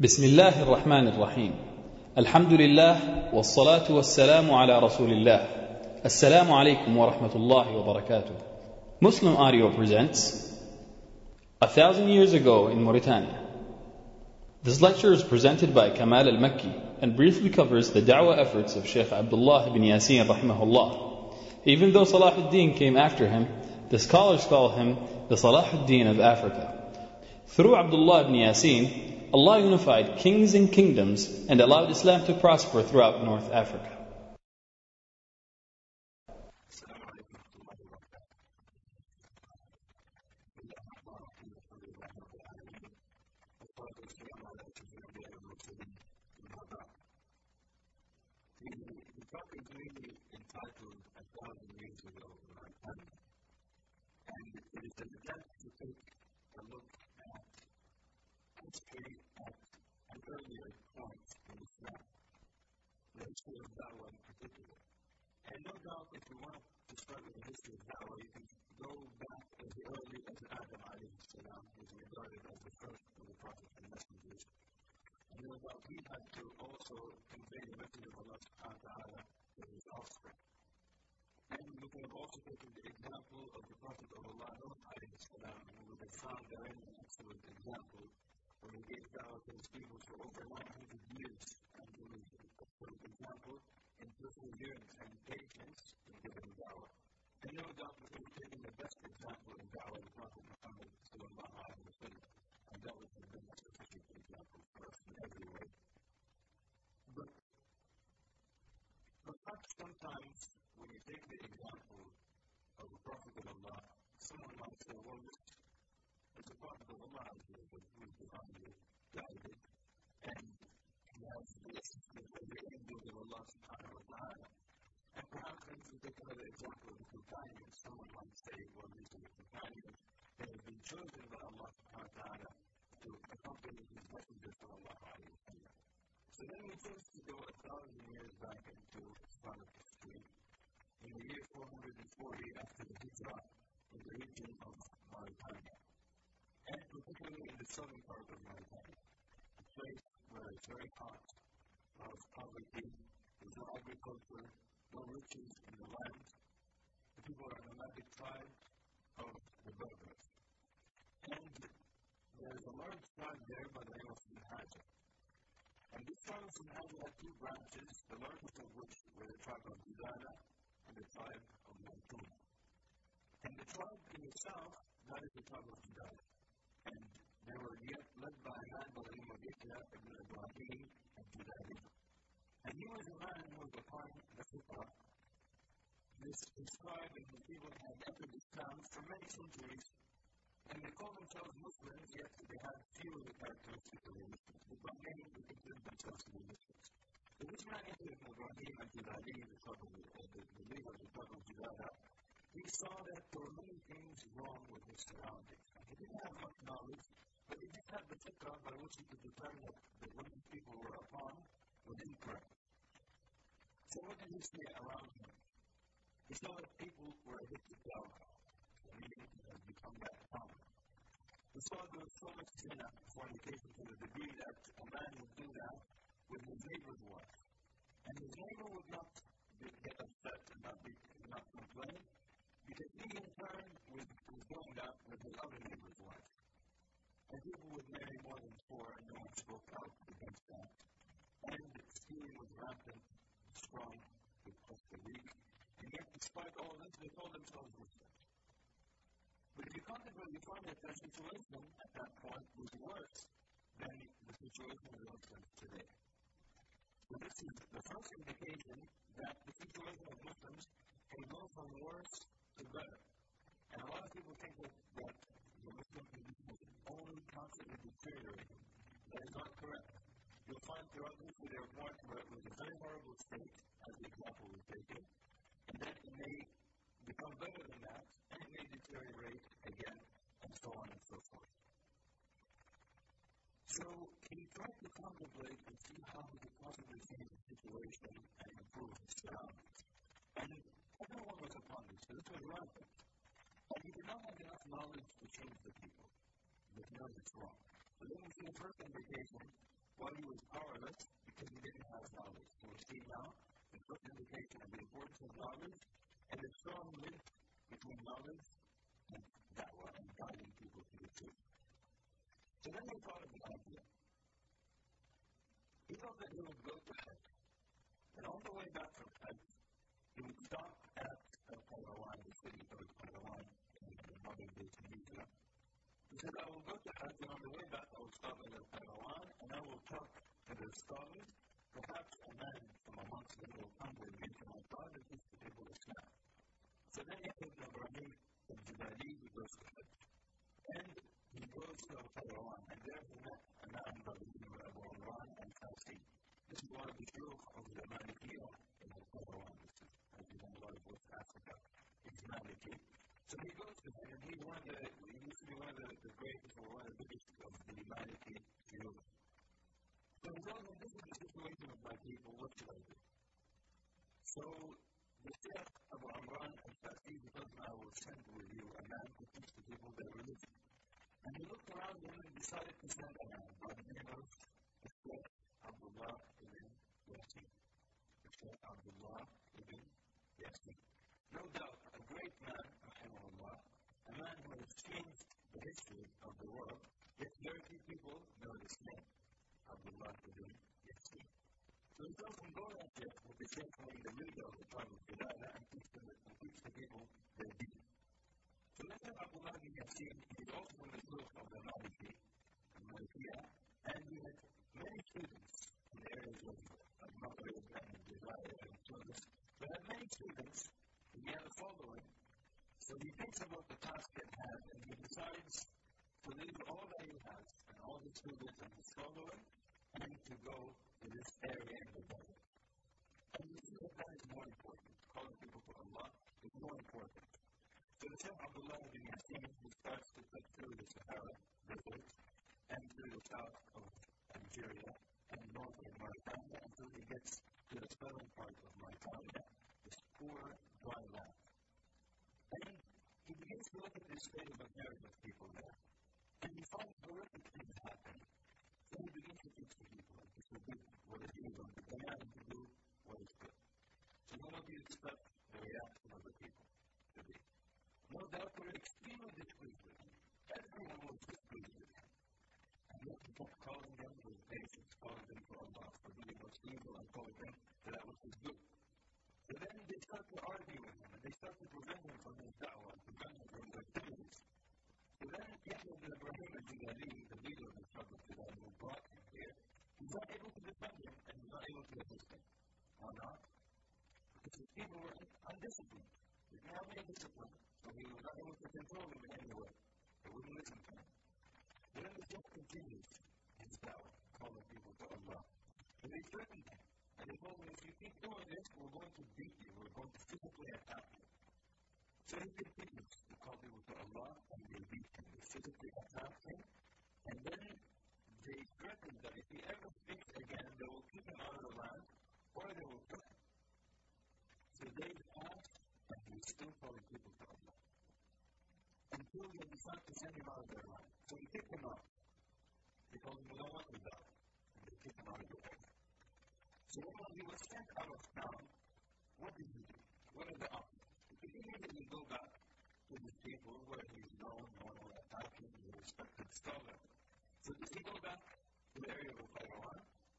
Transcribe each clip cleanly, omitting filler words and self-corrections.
بسم الله الرحمن الرحيم. الحمد لله والصلاة والسلام على رسول الله. السلام عليكم ورحمة الله وبركاته. Muslim Audio presents 1,000 Years Ago in Mauritania. This lecture is presented by Kamal al-Makki and briefly covers the da'wah efforts of Sheikh Abdullah ibn Yasin rahimahullah. Even though Salahuddin came after him, the scholars call him the Salahuddin of Africa. Through Abdullah ibn Yasin, Allah unified kings and kingdoms and allowed Islam to prosper throughout North Africa. The topic is mainly entitled 1,000 Years Ago in Mauritania, and it is an attempt to take a look at history at an earlier point in Islam, the history of Dawah in particular. And no doubt, if you want to start with the history of Dawah, you can go back as early as Adam alayhi salam, who is regarded as the first of the prophets and messengers. And no doubt, he had to also convey the message of Allah subhanahu wa ta'ala to his offspring. And we can have also taken the example of the Prophet of Allah, Nuh alayhi salam, and we have found therein an excellent example when he gave da'wah to his people for over 900 years. And it was an excellent example in perseverance and patience in giving da'wah. And no doubt we have taken the best example in da'wah, the Prophet Muhammad sallallahu alayhi wa sallam. And that was the most sufficient example for us in every way. But perhaps sometimes when you take the example of the Prophet of Allah, someone might say, well, this is the Prophet of Allah who is divinely guided, and he has the assistance of the angels of Allah subhanahu wa ta'ala. And perhaps when you take another example of the companions, someone might say, well, these are the companions that have been chosen by Allah subhanahu wa ta'ala to accompany his messenger sallallahu alayhi wa sallam. So then we choose to go 1,000 years back into Islamic history, in the year 440 after the Hijrah, in the region of Mauritania, and particularly in the southern part of Mauritania, a place where it's very hot, a lot of poverty, there's no agriculture, no riches in the land. The people are a nomadic tribe of the Berbers. And there's a large tribe there by the name of Sinhaja. And this tribe of Sinhaja had two branches, the largest of which were the tribe of Judana and the tribe of Mantuna. And the tribe in the south, that is the tribe of Judana. And they were yet led by a man by the name of Yahya ibn Ibrahim al-Judani. And he was a man who was upon the Fiqh. This tribe and his people had entered Islam for many centuries, and they call themselves Muslims, yet they have few of the characteristics of the Muslims. But by many, they consider themselves to be Muslims. So this man, Yahya ibn Ibrahim al-Judani, the leader of the tribe of Judana, he saw that there were many things wrong with his surroundings. He didn't have much knowledge, but he did have the fiqh by which he could determine that what these people were upon was incorrect. So what did he see around him? He saw that people were addicted to alcohol, meaning it had become that common. He saw there was so much zina, fornication, to the degree that a man would do that with his neighbor's wife. And his neighbor would not get upset and not complain, because he in turn was doing that with his other neighbor's wife. And people would marry more than four, and no one spoke out against that. And stealing was rampant, strong, with the weak. And yet, despite all this, they called themselves Muslims. But if you contemplate, you find that their situation at that point was worse than the situation of the Muslims today. So this is the first indication that the situation of Muslims can go from worse to better. And a lot of people think that the Muslim condition is only constantly deteriorating. That is not correct. You'll find throughout history there are points where it was a very horrible state, as the example was taken, and then it may become better than that, and it may deteriorate again, and so on and so forth. So he tried to contemplate and see how he could possibly change the situation and improve his surroundings. And everyone was upon this, so this was rampant. And he did not have enough knowledge to change the people, but he knows it's wrong. So then we see the first indication knowledge, and a strong link between knowledge and da'wah and guiding people to the truth. So then he thought of the idea. He thought that he would go to Hajj, and on the way back from Hajj, he would stop at Qayrawan, the city of Qayrawan, in modern-day Tunisia. He said, I will go to Hajj, and on the way back, I will stop at Qayrawan, and I will talk to the scholars. Perhaps a man from amongst them will come with me to my tribe and teach the people Islam. So then Ibn Ibrahim al-Jibali, he goes to Hajj. And he goes to Qayrawan, and there he met a man by the name of Abu Imran al-Fasi. This is one of the shuyukh of the Malikiyya in Qayrawan. As you know, a lot of West Africa is Maliki. So he goes to him, and he used to be one of the greatest or one of the biggest of the Maliki shuyukh. So he told him, this is the situation of my people, what should I do? So the Shaykh Abu Imran al-Fasi, he told him, I will send with you a man to teach the people their religion. And he looked around him and decided to send a man by the name of the Shaykh Abdullah ibn Yasin. The Shaykh Abdullah ibn Yasin. No doubt, a great man, rahimahullah, a man who has changed the history of the world, yet very few people know his name. Abdullah ibn Yasin. So he tells him, go out there with the Shaykh the leader of the tribe of Qilala and teach the people their deen. So the Shaykh Abdullah ibn Yasin is also from the shuyukh of the Malikiyya, and he had many students in the areas of Maghrib and Jazair and Tunis. But had many students, and he had a following, so he thinks about the task at hand, and he decides to leave all that he has, and all his students and his following, and to go to this area in the desert. And you see that is more important. Calling people to Allah is more important. So the Shaykh Abdullah ibn Yasin, he starts to cut through the Sahara desert and through the south of Algeria and north of Mauritania until he gets to the southern part of Mauritania, this poor, dry land. And he begins to look at the state of affairs of people there. And he finds horrific things happening. So he begins to teach the people and to forbid what is evil and to command them to do what is good. So what do you expect the reaction of the people to be? No doubt they were extremely displeased with him. Everyone was displeased with him. And yet he kept calling them with patience, calling them to Allah, forbidding what's evil and calling them to that which is good. So then they start to argue with him and they start to prevent him from his da'wah, prevent him from his activities. So then Yahya ibn Ibrahim al-Jibali, the leader of the tribe of Qilala, who brought him here, he's not able to defend him and he's not able to assist him. Why not? Because the people were undisciplined. They didn't have any discipline, so he was not able to control them in any way. They wouldn't listen to him. But then the Shaykh continues his da'wah, calling people to Allah. And they threatened him. And they told him, if you keep doing this, we're going to beat you. We're going to physically attack you. So he continues to call people to Allah, and they beat him. They physically attack him. And then they threaten that if he ever speaks again, they will kick him out of the land, or they will kill him. So they passed, and he's still calling people to Allah. Until they decide to send him out of their land. So he kicked him out. They told him, we don't want you back. And they kicked him out of the land. So when he was sent out of town, what did he do? What are the options? He could immediately go back to his people where he's known, no one will attack him, he's a respected scholar. So did he go back to the area of Qayrawan?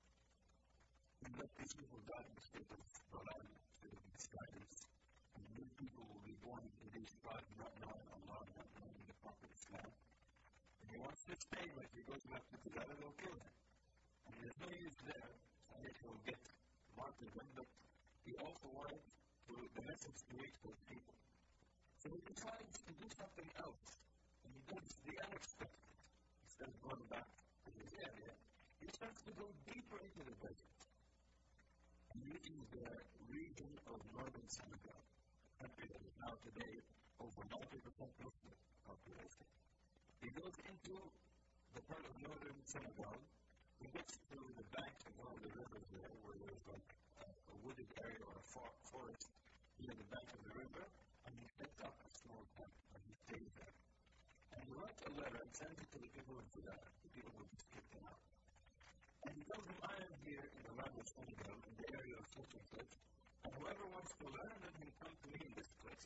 He let these people die in the state of Dalal, state of misguidance. And new people will be born into these tribes not knowing Allah, not knowing the Prophet Islam. And he wants to stay, but if he goes back to Dalal, they'll kill him. And there's no use there. And it will get martyrdom, but he also wanted the message to reach those people. So he decides to do something else. And he does the unexpected. Instead of going back to his area, he starts to go deeper into the desert. And reaching the region of northern Senegal, a country that is now today over 90% Muslim population. He goes into the part of northern Senegal. He gets to the bank of one of the rivers there, where there's like a wooded area or a forest near the bank of the river, and he sets up a small tent, and he stays there. And he writes a letter and sends it to the people of Sudan, the people who just kicked him out. And he tells them, I am here in the land of Senegal, in the area of such and such, and whoever Whoever wants to learn, let him come to me in this place.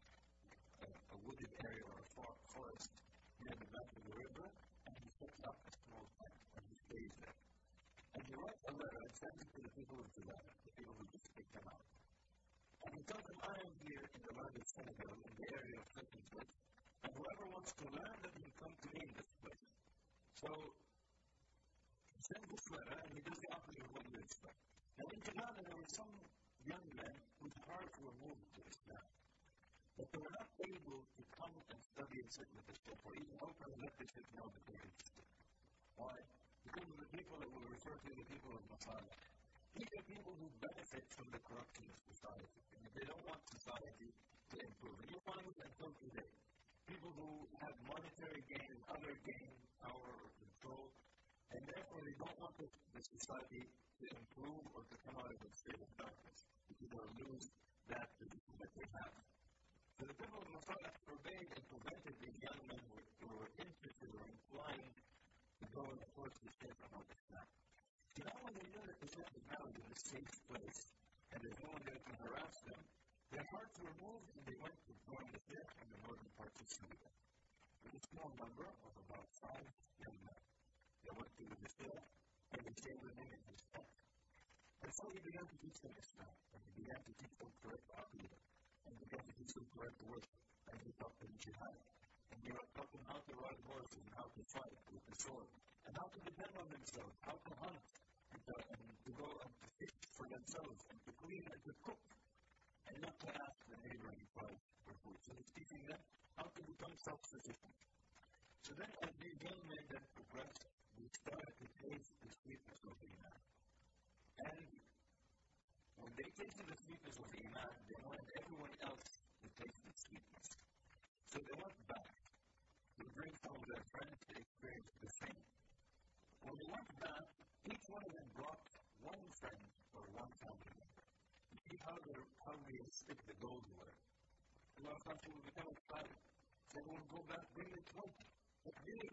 A wooded area or a forest near the bank of the river, and he sets up a small tent, and he stays there. And he writes a letter and sends it to the people of Judah, the people who just pick them out. And he tells them, I am here in the land of Senegal, in the area of Clinton's, and whoever wants to learn, let him come to me in this place. So, he sends this letter, and he does the opposite of what you expect. Now, in Judah, there were some young men whose hearts were moved to Islam, but they were not able to come and study and sit with the Ship, or even open and let the Ship know that they existed. Why? Because of the people that we refer to as the people of Messiah. These are people who benefit from the corruption of society. And they don't want society to improve. And you find it until today. People who have monetary gain, other gain, power, or control, and therefore they don't want the society to improve or to come out of a state of darkness, because they'll lose that position that they have. So the people of Messiah forbade and prevented these young men who were interested or inclined to go and force the Shaykh from Islam. So now when they knew that the Shaykh was now in a safe place, and there's no one there to harass them, their hearts were moved and they went to join the Shaykh in the northern parts of Syria. With a small number of about 5 young men. They went to the Shaykh and they stayed with him in his tent. And so he began to teach them Islam, and he began to teach them correct aqidah, and he began to teach them correct worship, and he taught them jihad. And he taught them how to ride horses, and how to fight with the sword, and how to depend on themselves, how to hunt, and to go and to fish for themselves, and to clean and to cook, and not to ask the neighboring tribe for food. So he's teaching them how to become self-sufficient. So then as these young men then progressed, they started to taste the sweetness of the Iman. And when they tasted the sweetness of the Iman, they wanted everyone else to taste the sweetness. So they went back to bring some of their friends to experience the same. When they went back, each one of them brought one friend or one family member. You see how realistic the goals were. A lot of times people become excited. They will go back, bring the 20. But really,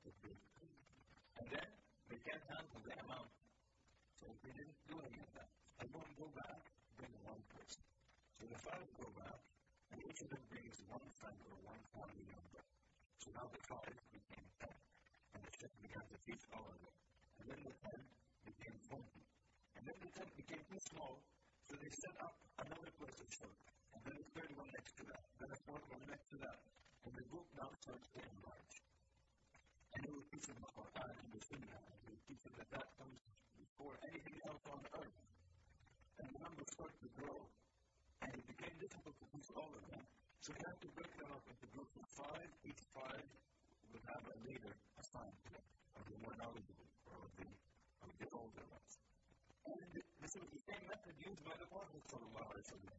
and then they can't handle the amount. So they didn't do any of that. They won't go back, bring one person. So the 5 go back, and each of them brings one friend or one family member. So now the 5 became 10. And the Shaykh began to teach all of them. And then the 10 became 20. And then the 10 became too small, so they set up another place of shirk. And then a third one next to that. Then a fourth one next to that. And the group now starts to enlarge. And he would teach them the Quran and the Sunnah. And he would teach them that comes before anything else on earth. And the numbers started to grow. And it became difficult to teach all of them. So we had to break them up into groups of 5. Each 5 would have a leader assigned to them, of the more knowledgeable, or of the older ones. And this was the same method used by the Prophet sallallahu alaihi wasallam.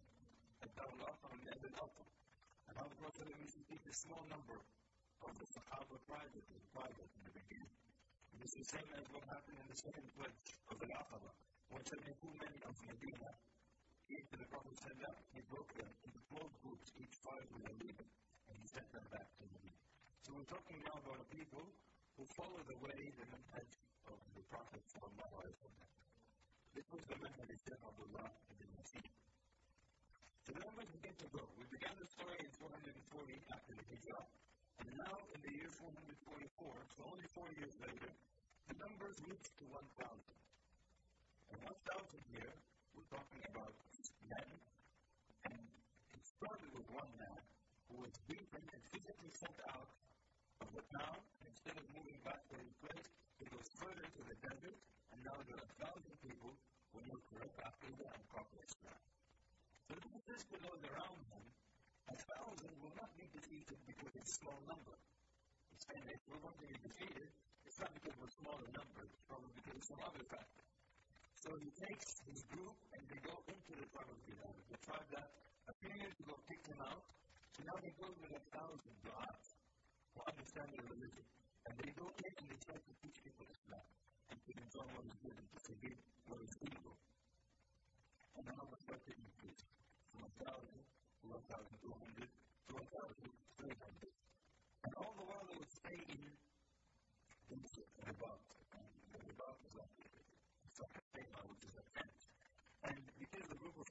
And how the Prophet used to teach a small number of the Sahaba privately in the beginning. And this is the same as what happened in the second pledge of the Aqaba. When 72 men of Medina came to the Prophet sallallahu, he broke them into 12 groups, each 5 with a leader, and he sent them back to Medina. So we're talking now about people who follow the way, the manhaj of the Prophet sallallahu alaihi wasallam. This was the manhaj of Shaykh Abdullah ibn Masih. So the numbers begin to grow. We began the story in 440 after the Hijrah, and now in the year 444, so only 4 years later, the numbers reached to 1,000. And 1,000 here, we're talking about men, and it started with one man who was beaten and physically sent out of the town. Instead of moving back to his place, he goes further to the desert, and now there are 1,000 people who know correct aqidah and proper Islam. So this is just to those around him, 1,000 will not be defeated because it's a small number. He's saying that if we're going to be defeated, it's not because we're small in number, it's probably because of some other factor. So he takes his group and they go into the tribe of Judah, the tribe that a few years ago kicked him out. So now they go with 1,000 du'at who understand their religion. And they go in and they try to teach people Islam and to enjoy what is good and to forgive what is evil. And the numbers start to increase from 1,000 to 1,200 to 1,300. And all the while they would stay in the Ribat. And the Ribat is like a famous, which is a tent. And because the group of Shaykh Abdullah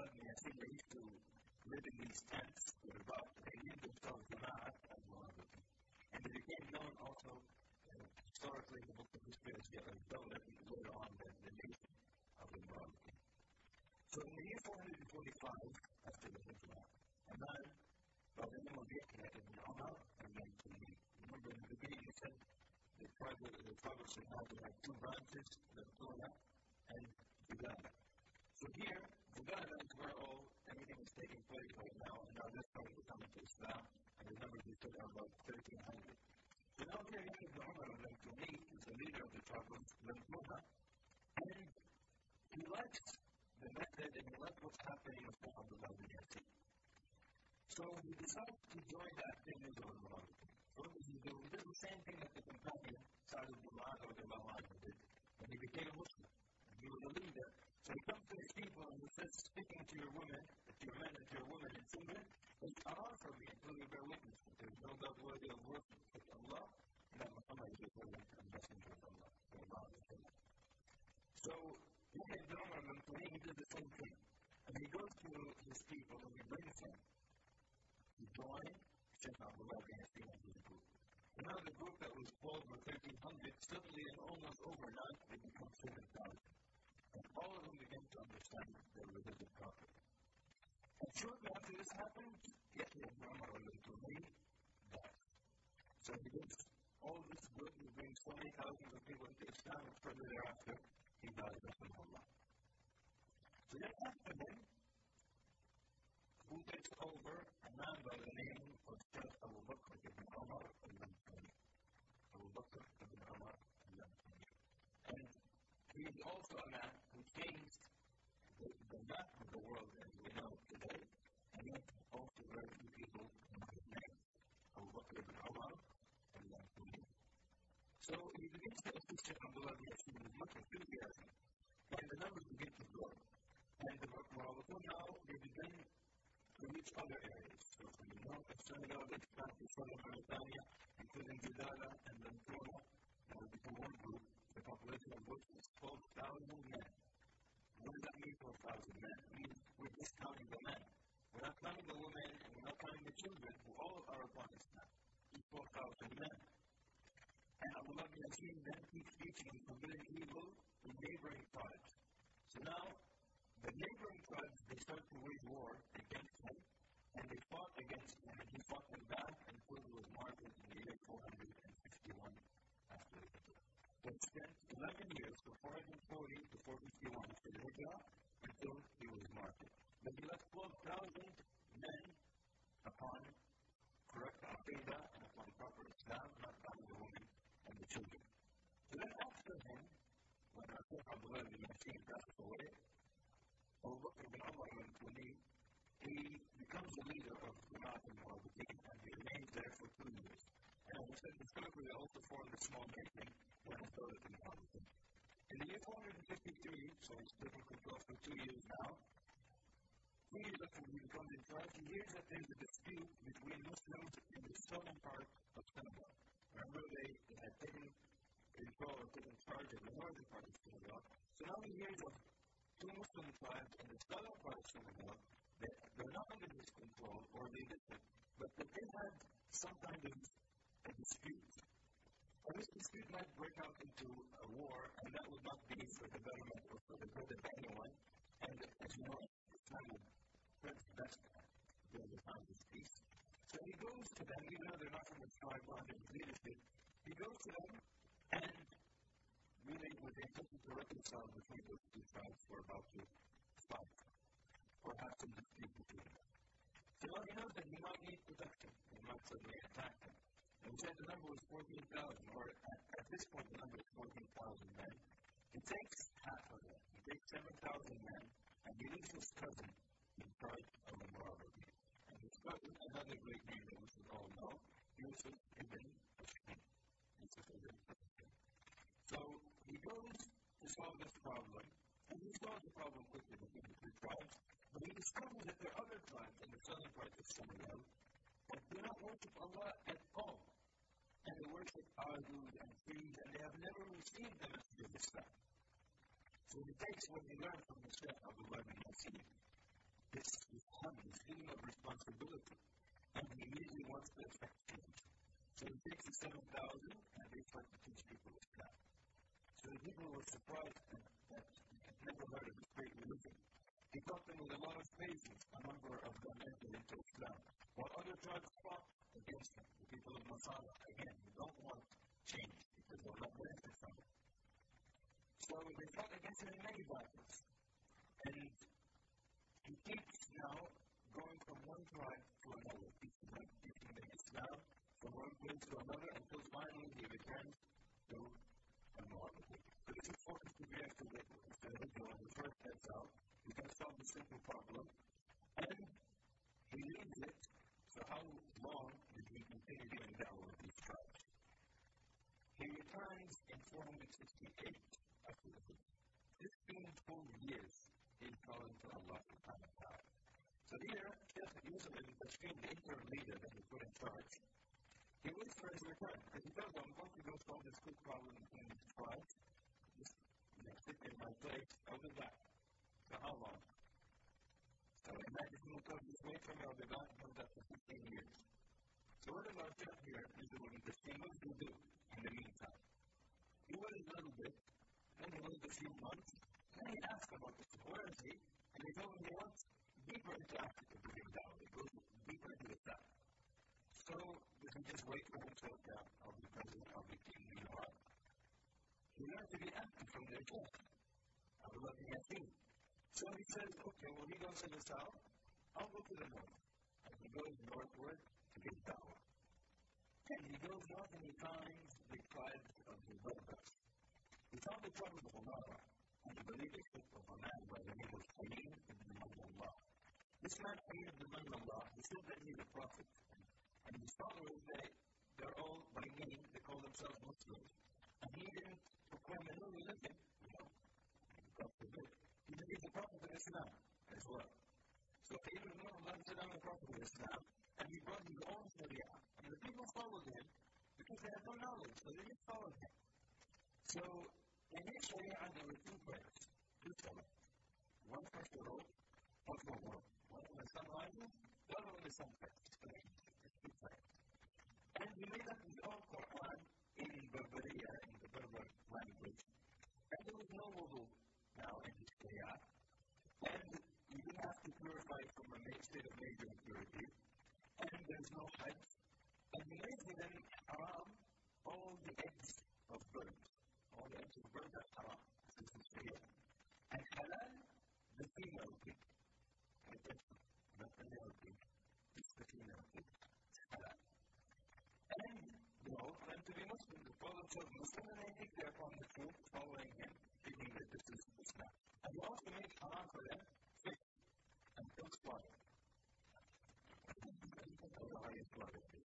Abdullah bin Yasir, they used to live in these tents with a rock. They named themselves Jama'at al-Mu'awiqin. And they became known also historically in the book of history as Dawla, later on the nation of the Mu'awiqin. So in the year 445 after the Hijrah, a man by the name of Yahya ibn Umar al-Mansuri. Remember in the beginning he said the tribe of Sahaba had two branches, Nabtuna and Zugana. So here, Zugana is where everything is taking place right now, and now they're starting to come into Islam, and the numbers we took are about 1,300. So now here Yahya ibn Umar al-Mansuri is the leader of the tribe of Nabtuna, and he likes the method and he likes what's happening with Abdullah bin Yasir. So he decides to join the activities of al-Mu'awiqin. So what does he do? He does the same thing that the companion, Sa'd ibn Mu'adh did, when he became a Muslim. And he was a leader. So he comes to his people and he says, speaking to your women, to your men and to your women and children, it's haram for me until you bear witness that there is no God worthy of worship but Allah, and that Muhammad is his servant and messenger of Allah. So Yahya ibn Umar al-Mansuri, he did the same thing. And he goes to his people and he brings them to join Shaykh Abdullah bin Yasir and his group. And now the group that was 12 or 1,300, suddenly and almost overnight, they become 7,000. And all of them begin to understand their religious properly. And shortly after this happened, Yahya ibn Umar al-Mansuri died. So he did all this good, he brings so many thousands of people into Islam, and further thereafter, he died, rahimahullah. So then after him, who takes over? A man by the name of Shaykh Abu Bakr ibn Umar al-Mansuri. Abu Bakr ibn Umar al-Mansuri. And he is also a man who changed the map of the world as we know today, and yet also very few people know his name. Abu Bakr ibn Umar al-Mansuri. So he begins to assist Shaykh Abdullah bin Yasir with much enthusiasm, and the numbers begin to grow. And the Mu'awiqin now, they begin to reach other areas. So from the north of Senegal, they expand to southern Mauritania, including Judala and Lamtona, and they become one group, the population of which is 12,000 men. What does that mean, 12,000 men? It means we're discounting the men. We're not counting the women, and we're not counting the children, who all are upon Islam. It's 12,000 men. And Abdullah bin Yasir then keeps teaching and forbidding evil in neighboring tribes. So now, the neighboring tribes, they start to wage war against him, and they fought against him, and he fought them back until he was martyred in the year 451 after the Hijrah. So it spent 11 years, from 440 to 451 after the Hijrah, until he was martyred. But he left 12,000 men upon correct aqidah and upon proper Islam, not counting the women and the children. So then after him, when Shaykh Abdullah bin Yasir passed away, Abu Bakr ibn Umar al-Mansuri, he becomes the leader of Jama'at al-Mu'awiqin, and he remains there for 2 years. And as I said, historically they also formed a small nation when it started in Mu'awiqin. In the year 453, so he's taken control for 2 years now, 2 years after he becomes in charge, he hears that there's a dispute between Muslims in the southern part of Senegal. Remember, they had taken control or taken charge of the northern part of Senegal. So now he hears of two Muslim tribes in the southern part of Senegal that they're not under his control or they didn't, but that they had some kind of a dispute. And this dispute might break out into a war, and that would not be for the betterment or for the good of anyone. And as you know, Islam would press best during the time of peace. So he goes to them, even though they're not from the tribe under his leadership, he goes to them and really with the intention to reconcile between those two tribes who are about to fight or have some dispute between them. So now he knows that he might need protection, and he might suddenly attack them. And we said the number was 14,000, or at this point the number is 14,000 men. He takes half of them. He takes 7,000 men, and he leaves his cousin in charge of the Mu'awiqin. And his cousin, another great name that we should all know, Yusuf ibn Ashkin. So he goes to solve this problem, and he solves the problem quickly between the two tribes, but he discovers that there are other tribes in the southern part of Senegal that do not worship Allah at all. And they worship idols and trees, and they have never received the message of Islam. So he takes what he learned from the Shaykh Abdullah bin Yasir, this honey, this feeling of responsibility, and he immediately wants to affect change. So he takes the 7,000 and they start to teach people Islam. So the people were surprised that he had never heard of this great religion. He taught them with a lot of patience. A number of them entered into Islam, while other tribes fought against him. The people of Masala, again, who don't want change because they'll not benefit from it. So they fought against him in many battles. And he keeps now going from one tribe to another, teaching them Islam from one place to another until finally he returns to Al-Mu'awiyah. So this is focused to be after the individual when he first heads out. He can solve the simple problem, and he leaves it. So how long did he continue doing that with these tribes? He returns in 468 after the Hijrah. 15 years in calling to Allah subhanahu wa ta'ala. So here, Sheikh Yusuf ibn Tashfin, the interim leader that he put in charge, he waits for his return because he tells them, I'm going to go solve this quick problem between these tribes. Just sit in my place, I'll be back. So how long? So imagine he will come, just wait for me, I'll be back, and comes up for 15 years. So what does our Sheikh here, Yusuf ibn Tashfin, what does he do in the meantime? He waits a little bit, then he waits a few months, and he asked about this, where is he? And he told him he wants deeper into Africa to give down. He goes deeper into the south. So, does he just wait for himself down? I'll be president, I'll be king, you know what? He learned to be active from their church. I was looking at him. So he says, okay, well, he goes to the south, I'll go to the north. And he goes northward to get dawah. And he goes north and he finds the tribes of the Berbers. He found the tribe of Umara. And I believe it's of a man by the name of Halim ibn Manullah. This man, Halim ibn Manullah, he said that he's a prophet. And his followers, they're all, by name, they call themselves Muslims. And he didn't proclaim a new religion, God forbid. He said he's a prophet of Islam as well. So Halim ibn Manullah said, I'm a prophet of Islam. And he brought his own Sharia. And the people followed him because they had no knowledge, so they didn't follow him. So, in his Sharia, there were two prayers, two salah. One for Shuru, one for Ghurub. One when the sun rises, the other when the sun sets. Two prayers. And he made up his own Quran in Berberiya, in the Berber language. And there was no wudu now in his Sharia. And you didn't have to purify from a state of major impurity. And there's no hajj. And he made within haram all the eggs of birds. All the eggs of birds are haram. This is Sharia. And halal, the female pig. Not the male pig. It's the female pig. It's halal. And, for them to be Muslim, the Prophet was Muslim, and they take their upon the truth, following him, thinking that this is Islam. And he also made haram for them, fish, and don't slaughter. I don't know how you slaughter fish.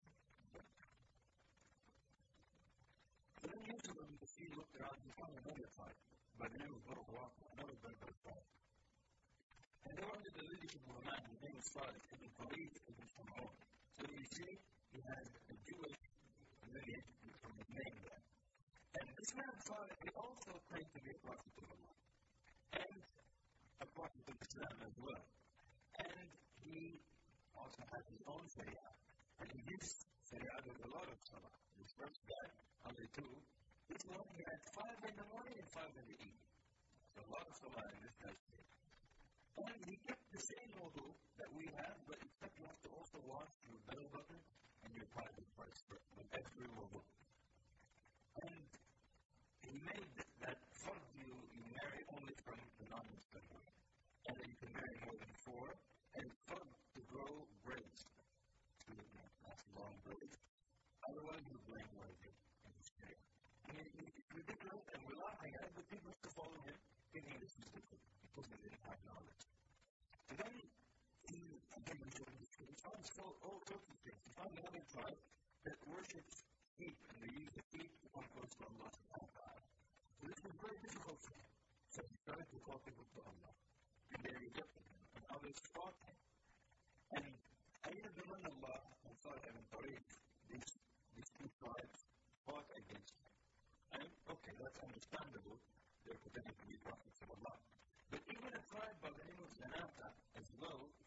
So then Yusuf ibn Tashfin looked around and found another tribe, by the name of Burwaq, another Berber tribe. And they were under the leadership of a man, his name was Salih ibn Farid ibn Shum'un. So you see, he had a Jewish lineage from his name there. And this man Salih, he also claimed to be a prophet of Allah. And a prophet of Islam as well. And he also had his own Sharia. And in his Sharia, there was a lot of salah. This first guy, only two. This one, he had 5 in the morning and 5 in the evening. So a lot of salah in this guy's Sharia. And he kept the same wudu that we have, but except you have to also wash your belly button and your private parts with every wudu. And he made that fard you marry only from the non-Muslim women. And that you can marry more than 4. And fard to grow braids. That's long braids. Otherwise, you're blameworthy in his Sharia. I mean, it's ridiculous, and we're laughing at it, but people still follow him, thinking this is good, because they didn't have knowledge. And then, he found all sorts of things. He found another tribe that worships sheep, and they use the sheep to come close to Allah subhanahu wa ta'ala. So this was very difficult for him. So he started to call people to Allah. And they rejected him, and others fought him. And Halim ibn Manullah and Salih ibn Farid, these two tribes fought against him. And, okay, that's understandable. They're pretending to be prophets of Allah. But even a tribe by the name of Zanata as well,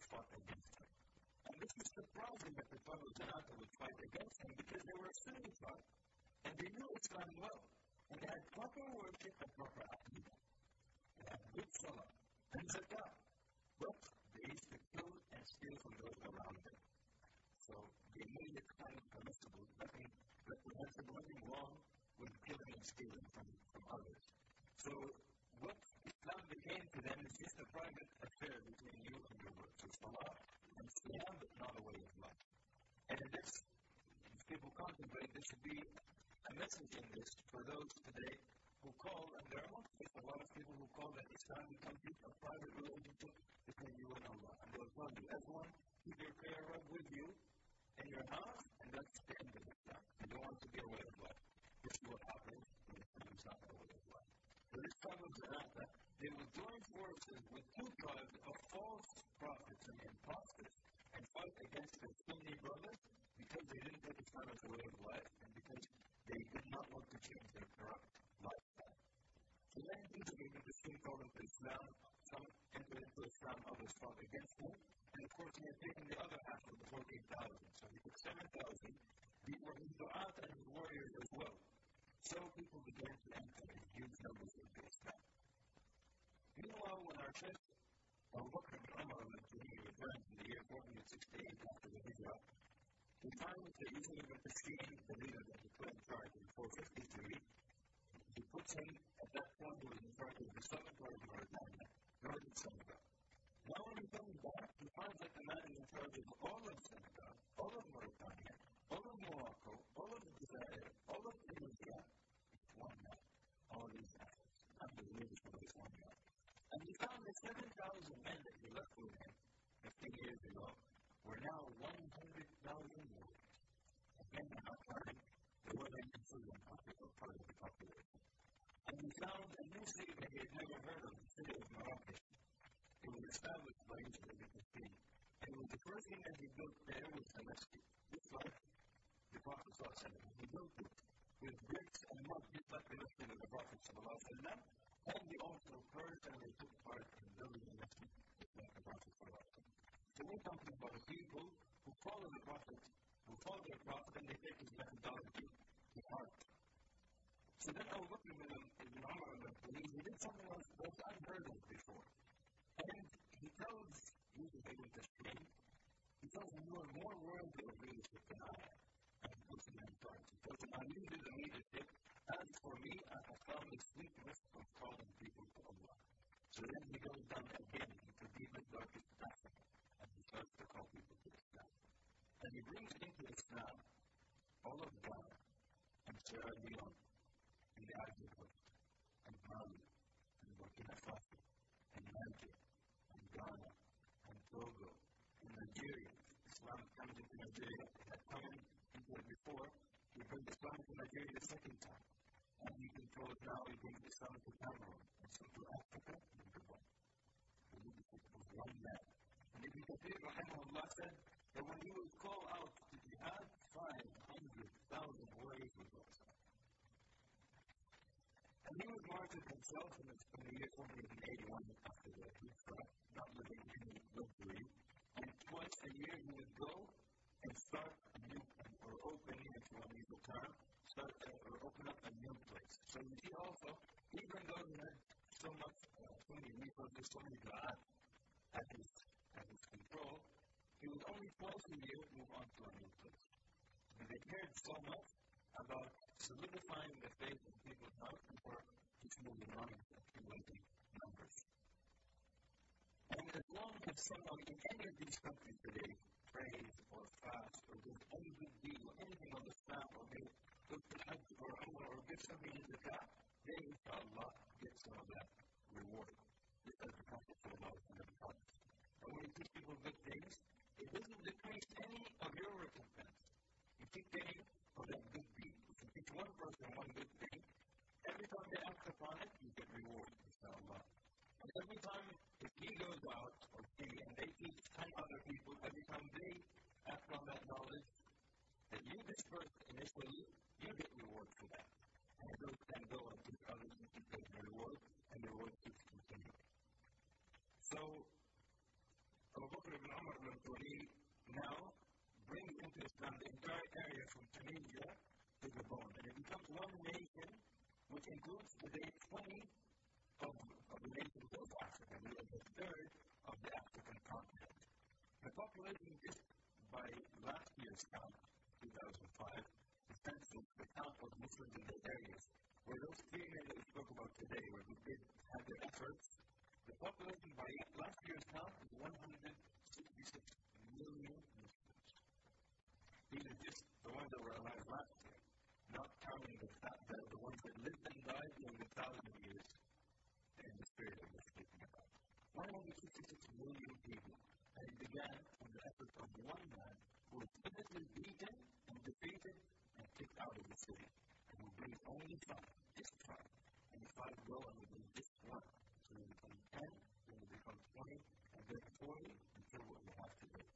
fight against him because they were a Sunni tribe, and they knew Islam well, and they had proper worship and proper aqidah. They had good salah and zakah, but they used to kill and steal from those around them. So they made it kind of permissible, nothing reprehensible, nothing wrong with killing and stealing from others. So what Islam became to them is just a private affair between you and your Lord. So salah and siyam, but not a way of life. And in this, if people contemplate, there should be a message in this for those today who call, and there are a lot of people who call that Islam becomes a private relationship between you and Allah. And they'll tell you, everyone, keep your prayer rug with you in your house, and that's the end of Islam. You don't want to be a way of life. This is what happens when Islam is not a way of life. So this time of Zanata, they will join forces with two tribes of false prophets and imposters and fight against their Sunni brothers because they didn't take Islam as a way of life and because they did not want to change their corrupt lifestyle. So then these are the distinct called into Islam. Some entered into Islam, others fought against them. And of course, he had taken the other half of the 14,000. So he took 7,000. These were his du'at and his warriors as well. So people began to enter in huge numbers into Islam. Meanwhile, when our Shaykh Abu Bakr ibn Umar al-Madini returned in the year 468 after the Hijrah, he finds that Yazid ibn Tashkeen, the leader that he put in charge in 453, he puts him at that point who was in charge of the southern part of Mauritania, northern Senegal. Now when he comes back, he finds that the man is in charge of all of Senegal, all of Mauritania, all of Morocco, all of Jazair, all of Tunisia. It's one man, all these assets. Under the leadership of this one man. And he found that 7,000 men that he left with him 15 years ago were now 100,000 warriors. Again, they're not counting the women and children part of the population. And he found a new city that he had never heard of, the city of Marrakech. It was established by Yazid ibn Tashkeen. And the first thing that he built there was a masjid. Just like the Prophet ﷺ. He built it with bricks and mud, just like the masjid of the Prophet ﷺ. And they also purged and they took part in building the masjid, just like the Prophet ﷺ. So we're talking about people who follow the Prophet, and they take his methodology to heart. So then Abu Bakr ibn Umar al-Madini, he did something else that's unheard of before. And he tells Yazid ibn Tashkeen, he tells him, you are more worthy of leadership than I am. And he puts him in charge. He tells him, I needed the leadership. As for me, I have found the sweetness of calling people to Allah. So then he goes down again into the deepest, darkest Africa, and he starts to call people to Islam. And he brings into Islam all of Ghana, and Sierra Leone, and the Ivory Coast, and Mali, and Burkina Faso, and Niger, and Ghana, and Togo, and Nigeria. Islam comes into Nigeria. It had come into it before. He brings Islam into Nigeria the second time. And he controls now, he brings Islam to Cameroon, and Central Africa, and Gabon. The leadership of one man. And Ibn Kathir, rahimahullah, said that when he would call out to jihad, 500,000 warriors would go outside. And he was martyred himself in the year 481 after the Hijrah, not living in any luxury. And twice a year he would go and start a new, or open, if you want to use the term, or open up a new place. So you see also, even though he had so many resources, so many du'at at his control, he would only twice a year move on to a new place. And they cared so much about solidifying the faith in people's hearts before just moving on and accumulating numbers. And as long as someone in any of these countries today prays or fasts or does any good deed or anything on the Islam or they go to Hajj or Umrah or give something in Zakah, they, inshallah, get some of that reward. Just as the Prophet ﷺ. And when you teach people good things, it doesn't decrease any of your recompense. You keep getting of that good deed. If you teach one person one good thing, every time they act upon it, you get reward, inshallah. And every time, if he goes out, or she, and they teach 10 other people, every time they act on that knowledge that you dispersed initially, you get reward for that. And those can go and teach others and keep getting the reward, and the reward keeps continuing. So, Abu Bakr ibn Umar al-Madini now brings into Islam the entire area from Tunisia to Gabon. And it becomes one nation which includes today 20 of the nations of Africa. We are the third of the African continent. The population just by last year's count, 2005, the census, the count of Muslims in the areas, where those 3 men that we spoke about today, where we did have their efforts, the population by last year's count is 166 million Muslims. These are just the ones that were alive last year, not counting the ones that lived and died during the 1,000 years in this period that we're speaking about. 166 million people. And it began from the efforts of one man who was physically beaten and defeated and kicked out of the city. And who brings only 5, just 5. And the 5 go and we bring just 1. So we become 10, then we become 20, and then 40, until what we have today,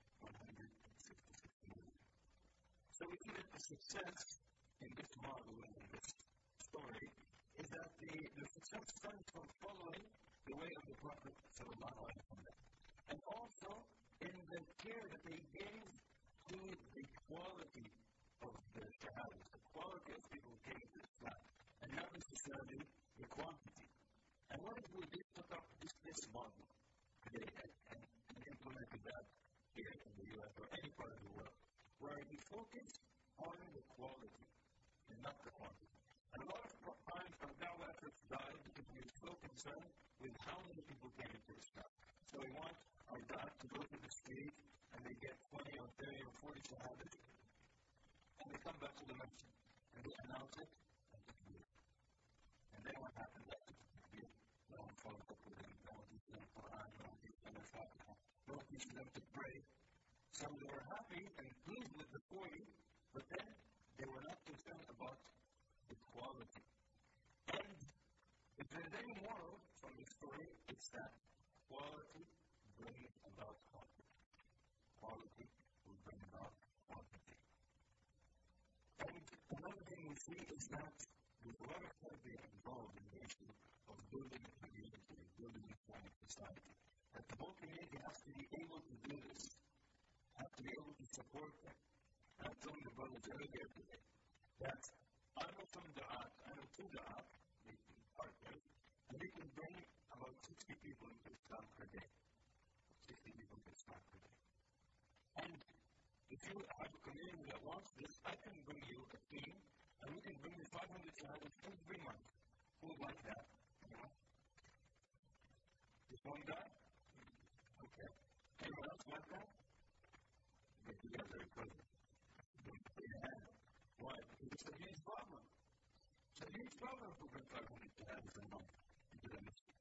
166 million. So we see that the success in this model and in this story is that the success stems from following the way of the Prophet sallallahu alaihi wasallam. And also in the care that they gave to the quality of the Shahadas, the quality of people who came to Islam, and not necessarily the quantity. And what if we just took up this model today and implemented that here in the U.S. or any part of the world, where we focus on the quality and not the quantity. And a lot of times our dawah efforts die because we're so concerned with how many people came into Islam. So we want our da'wah to go to the street and they get 20 or 30 or 40 shahadas and they come back to the masjid and they announce it and takbir. And then what happens after takbir? No one follows up with them, no one teaches them Quran, no one teaches them Al-Fatiha, no one teaches them to pray. So they were happy and pleased with the 40, but then they were not concerned about the quality. And if there's any moral from the story, it's that quality brings about quantity. Quality will bring about quantity. And another thing we see is that there's a lot of tarbiyah involved in the issue of building a community, building a Islamic society. That the whole community has to be able to do this, has to be able to support them. And I told the brothers earlier today that I know some da'at, I know 2 da'at, the partners, and they can bring about 60 people into Islam per day. 60 people into Islam per day. And if you have a community that wants this, I can bring you a team, and we can bring you 500 shahadas every month. Who would like that? Anyone? Just one guy? Okay. Anyone else want that? But you guys are present. Don't put your hand up. Why? Because it's a huge problem. It's a huge problem if we bring 500 shahadas a month into the masjid.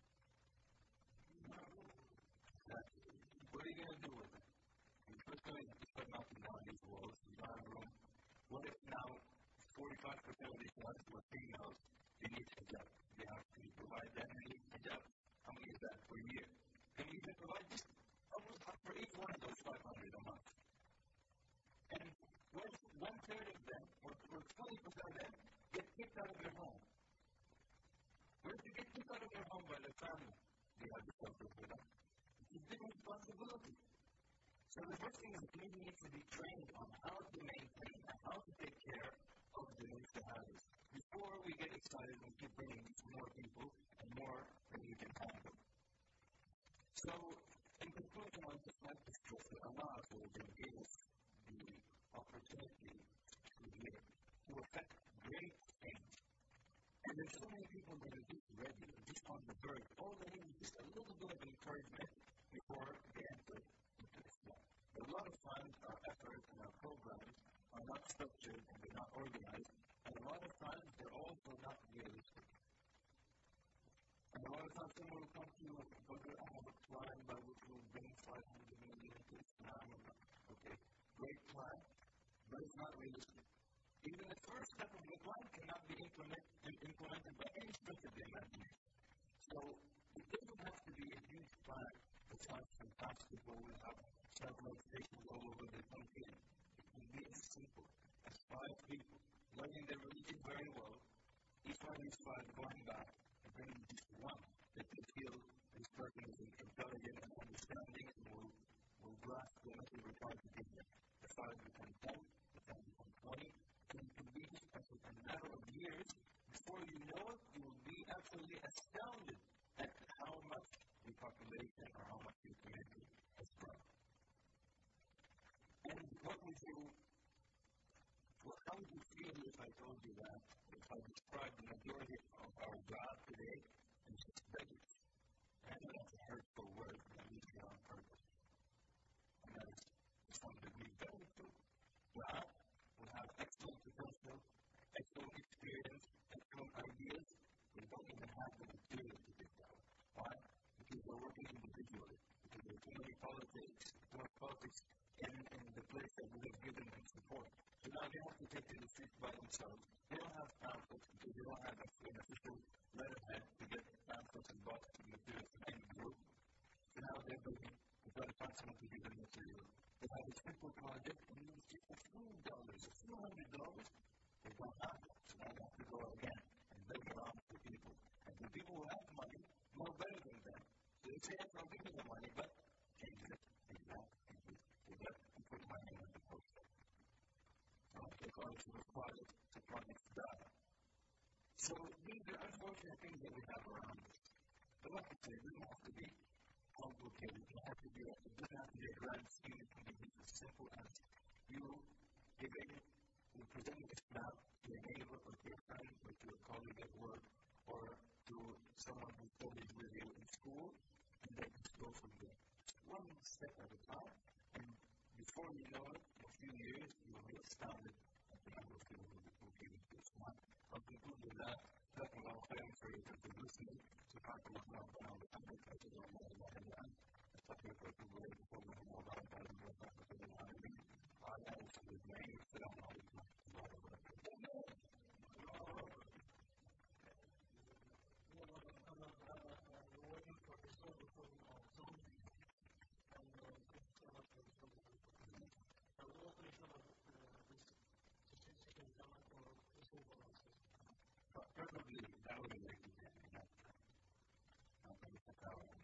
What are you going to do with it? You're first going to start knocking down these walls. You don't have room. What if now 45% of these ones were females? They need hijab. You have to provide them any hijab. How many is that per year? Can you even provide just almost for each one of those 500 a month? And what if 1/3 of them, or 20% of them, get kicked out of their home? What if you get kicked out of your home by the family? They have to suffer for that. It's a big responsibility. So the first thing is the community needs to be trained on how to maintain and how to take care of the new shahadas before we get excited and keep bringing more people and more than we can handle. So, in conclusion, I would just like to stress that Allah gave us the opportunity to affect great things. And there's so many people that are just ready, just on the verge. All they need is just a little bit of encouragement before they enter into Islam. But a lot of times our efforts and our programs are not structured and they're not organized. And a lot of times they're also not realistic. And a lot of times someone will come to you and say, I have a plan by which we'll bring 500 million into Islam. Okay, great plan, but it's not realistic. Even the first step of the plan cannot be implemented by any stretch of the imagination. So it doesn't have to be a huge plan that sounds fantastic where we have satellite stations all over the country. It can be as simple as 5 people learning their religion very well, each one of these 5 going back and bringing just one that they feel this person is intelligent and understanding and will grasp the message we're trying to give them. The start to become 10, the time become 20, and it can be just a matter of years. Before you know it, you will be absolutely astounded at how much your population or how much your community has grown. And what would you, how would you feel if I told you that, if I described the majority of our job today as just beggars? And I know that's a hurtful word, but I'm using it on purpose. And that is to some degree very true. God will have excellent potential, excellent experience, excellent ideas, but we don't even have the material to get that. Why? Because we're working individually. Because there's too many politics, in the place that we have given them support. So now they have to take to the streets by themselves. They don't have pamphlets because they don't have an official letterhead to get pamphlets and boxes and materials from any group. So now they're begging to try to find someone to give them material. They have a simple project and it's just a few dollars, a few $100. They don't have it. So now they have to go again and beg around for people. And the people who have money know better than them. So they say, yes, I'll give you the money, but change it. Put my name on the poster. So it's also required to project data. So these are unfortunate things that we have around us. But like I said, it doesn't have to be complicated. It doesn't have to be a grand scheme. It can be just as simple as you presenting this map to a neighbor or to a friend or to a colleague at work or to someone who studies with you in school, and then just go from there. One step at a time. And before you know it, in a few years, you will be astounded at the number of people who give it this one. I'll conclude with that. Second of all, thanks for listening to Practical Countdown. I'm going to take it on more than that. I'm talking about the way before we have more about that and more about the economy. I also with my name, so I'm always going to go over it. Probably that would be like that. I'll put the power on.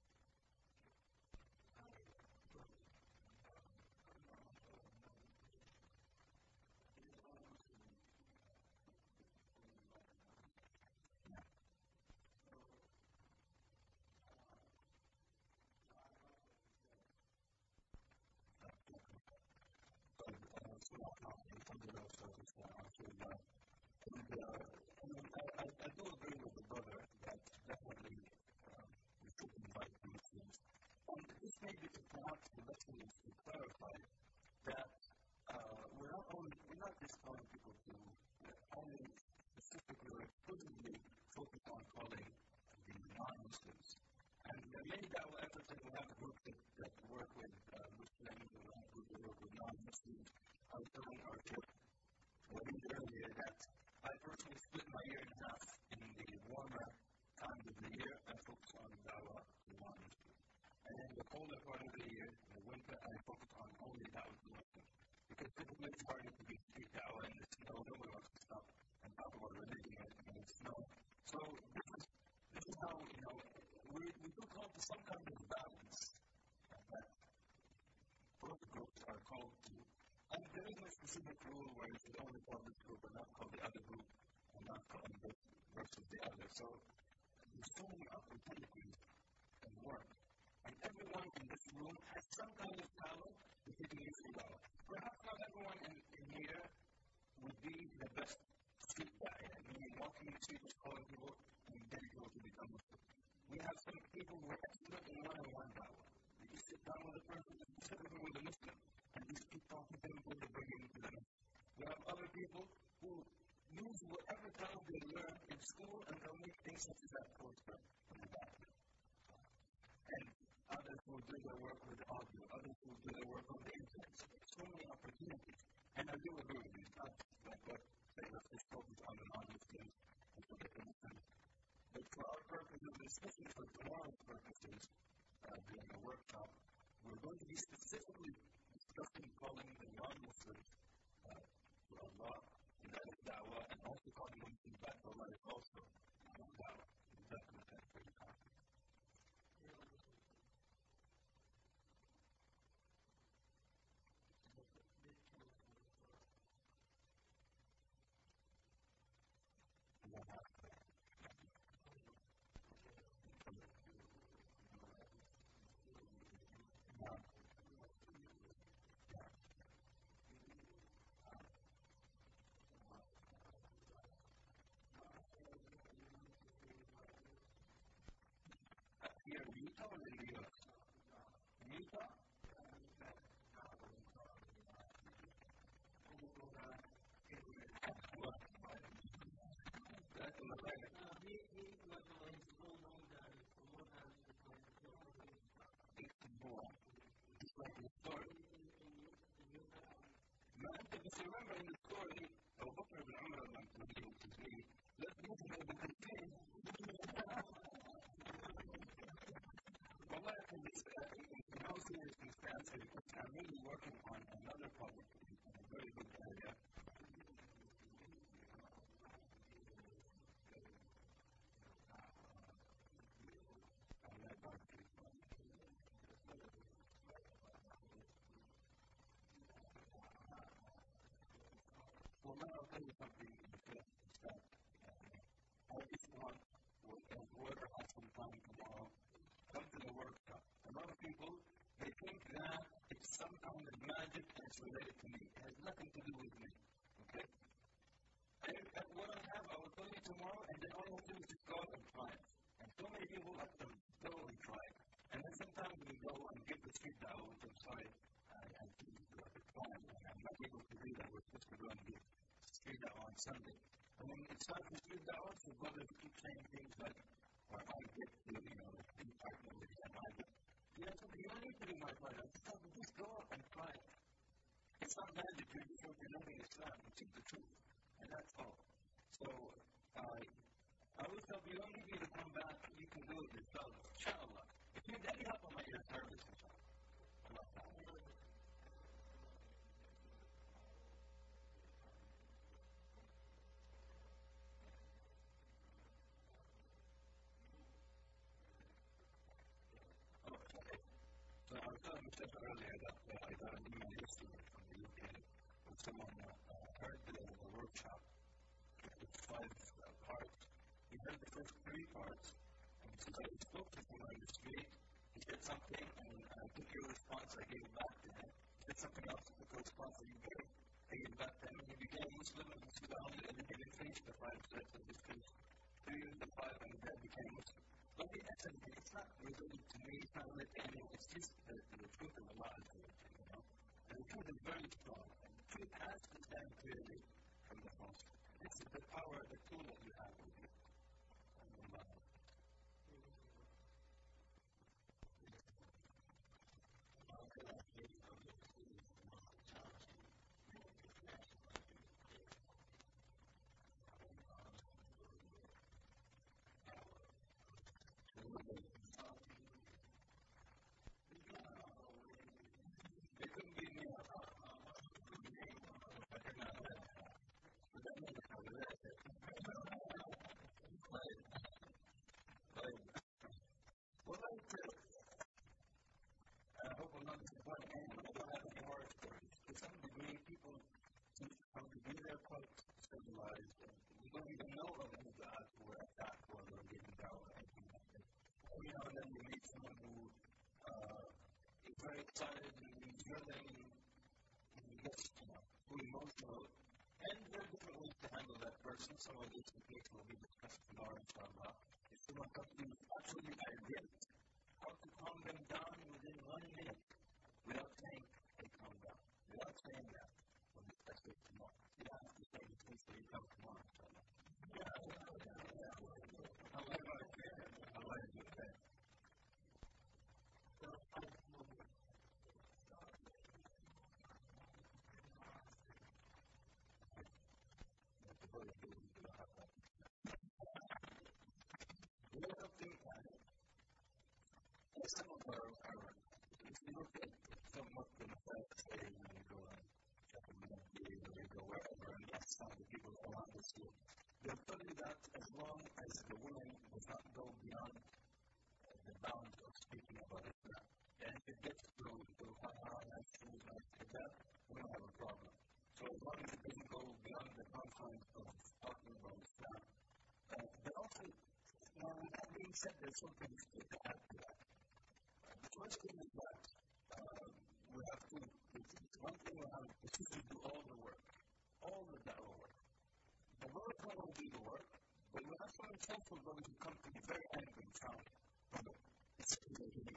I do agree with the brother that definitely we should invite the Muslims. And this may be perhaps the best way to clarify that we're not just calling people to only specifically or exclusively focus on calling the non-Muslims. And there are many da'wah efforts that we have groups that work with Muslims, we have groups that work with non-Muslims. I was telling our church earlier that I personally split my year in half. In the warmer times of the year, I focus on da'wah to non-Muslims. And in the colder part of the year, in the winter, I focus on only da'wah to Muslims. Because typically it's harder to do street da'wah in the snow. Nobody wants to stop and talk about religion in the snow. So this is how, we do come to some kind of balance that both groups are called to. And there is no specific rule where you should only call this group and not call the other group and not call this versus the other. So there's so many opportunities and work. And everyone in this room has some kind of talent that you can use for da'wah. Perhaps not everyone in here would be the best street da'wah, meaning walking the street and calling people and getting people to become Muslim. We have some people who are excellent in one-on-one da'wah. You just sit down with a person, specifically with a Muslim, and just keep talking to them until they bring him to them. We have other people who use whatever talent they learn in school and they'll make things such as that poster from the back. And others will do their work with audio, others will do their work on the internet. So there's so many opportunities. And I do agree with you. It's not like what they let's just focus on the non-Muslims and forget the Muslims. But for our purposes, especially for tomorrow's purposes, during the workshop, we're going to be specifically discussing calling the non-Muslims to Allah, and that is da'wah, and also calling Muslims back to Allah is also da'wah. That's the best for the conference. or in the U.S.? In Utah? What? That's in the land. It's like the story. If you remember in the story, Abu Bakr ibn Umar al-Ansari, which is me, let's move to the contain. Wallah, in all circumstances, because I'm really working on another project in a very good area. Well, now I'll tell you something that I just want whoever has some time tomorrow, come to the workshop. A lot of people, they think that it's some kind of magic that's related to me. It has nothing to do with me. Okay? And what I have, I will tell you tomorrow, and then all you have to do is just go out and try it. And so many people have to go and try it. And then sometimes we go and give the street dawah, which I'm sorry, I think it's like a plan. I'm not able to do that. We're supposed to go and give street dawah on Sunday. And when it's time for street dawah, so brothers keep saying things like, or I get to, like, be partner with them. You don't need to be my partner. Just go up and try it. It's not magic. You're just representing Islam, which is the truth. And that's all. So, I always tell you, you don't need me to come back. You can do it yourself. Inshallah. If you need any help, I'm at your service, inshallah. So I was telling Mr. earlier that I got an email yesterday from the UK when someone heard the workshop. It's 5 parts. He heard the first 3 parts, and he said, I spoke to someone on the street. He said something, and I took your response. I gave it back to him. He said something else, the response that you gave. I gave it back to him, and he became a Muslim, and he didn't finish the 5 steps, and he finished 3 of the 5, and then became Muslim. But the essence, it's not related to me, it's not related to anyone, it's just the truth of Allah, And the truth is very strong, and the truth has to stand clearly from the false. This is the power, the tool that you have with you. It couldn't be me. I could not let it happen. But that means I would let it. Well, that's it. I hope I'm not disappointing anyone. I don't have any horror stories. To some degree, people seem to come to be there quite civilized. You don't even know of any guys who are attacked or they're getting down or anything like that. Every now and then you meet someone who is very excited and he's yelling and he gets, too emotional. And there are different ways to handle that person. Some of these techniques will be discussed tomorrow, inshallah. If someone comes to you absolutely irate, how to calm them down within 1 minute without saying, hey, calm down. Without saying that, we'll discuss it tomorrow. You don't have to say the things that you come tomorrow, inshallah. Allah is your friend. Some of our if you look at some of the facts, say, when you go on Japanese or you go wherever, and that's some of the people around the school, they'll tell you that as long as the woman does not go beyond the bounds of speaking about Islam, and if it gets to haram and things like that, we don't have a problem. So as long as it doesn't go beyond the confines of talking about Islam, but also, now with that being said, there's something to add to that. The first thing is that we have to, one thing we have is to do all the work, all the da'wah work. The Lord will do the work, but we have some examples where we can come to be very angry and frowning. It's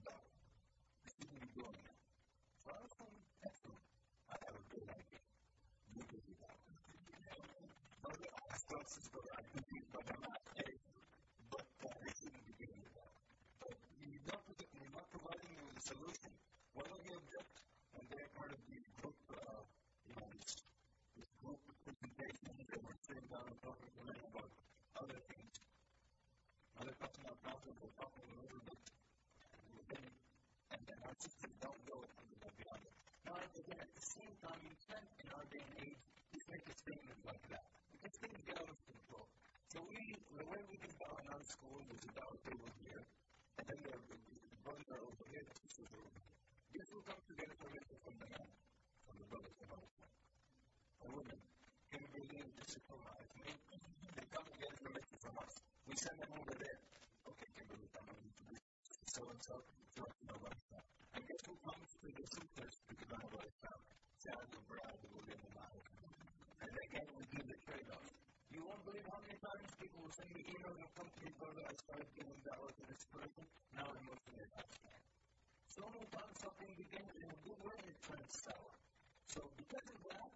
again, at the same time, you can't, in our day and age, just make a statement like that. Because things get out of control. So the way we did that in our school was about they were here, and then the brothers are over here, the sisters are over here. This will come to get information from the man, from the brothers from our side. The women can bring in the supermarket. They come and get information from us. We send them over there. Okay, Kimberly, I'm going to do so-and-so, so I know what it's about. And guess who comes to the suitcase to the know what it's about? Sad and Brad will live in my house. And again, we do the trade-off. You won't believe how many times people will send me emails and come to me, brother, I started giving dollars to this person, now I'm looking at hashtag. So many times something begins in a good way and it turns sour. So because of that,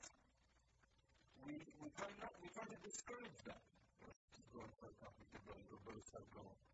we try to discourage that. Going for a company to go, the brothers start going.